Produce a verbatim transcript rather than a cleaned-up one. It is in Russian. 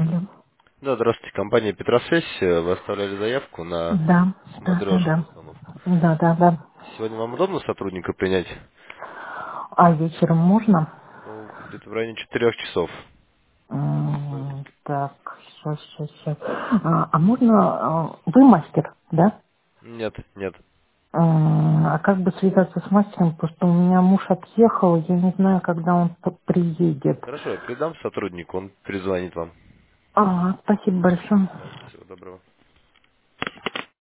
Алло. Да, здравствуйте, компания Петросвязь. Вы оставляли заявку на Да, да, да, смотрешную да. установку. Да, да, да. Сегодня вам удобно сотрудника принять? А вечером можно? Ну, где-то в районе четырех часов. М, Так, сейчас, сейчас, сейчас. А, а можно... а, Вы мастер, да? Нет, нет. М, А как бы связаться с мастером? Потому что у меня муж отъехал, я не знаю, когда он п- приедет. Хорошо, я передам сотруднику, он перезвонит вам. А, спасибо большое. Да, всего доброго.